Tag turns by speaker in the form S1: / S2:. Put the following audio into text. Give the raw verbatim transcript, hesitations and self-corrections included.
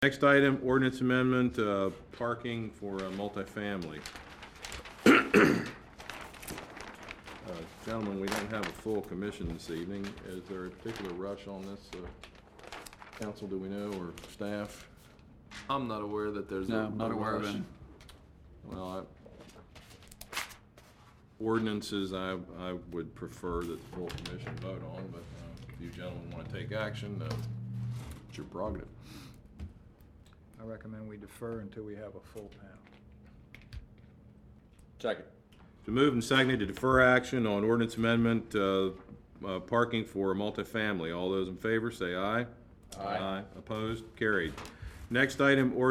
S1: Next item, ordinance amendment, uh, parking for a multifamily. Uh, Gentlemen, we don't have a full commission this evening. Is there a particular rush on this? uh, Council, do we know, or staff?
S2: I'm not aware that there's
S3: No,
S2: a
S3: I'm not
S2: a
S3: aware of
S2: rush.
S3: any.
S1: Well, I, ordinances, I, I would prefer that the full commission vote on, but uh, if you gentlemen want to take action, uh, it's your prerogative.
S4: I recommend we defer until we have a full panel.
S3: Second.
S1: To move and seconded to defer action on ordinance amendment, uh, uh, parking for multifamily. All those in favor, say aye. Aye. Opposed? Carried. Next item, ordinance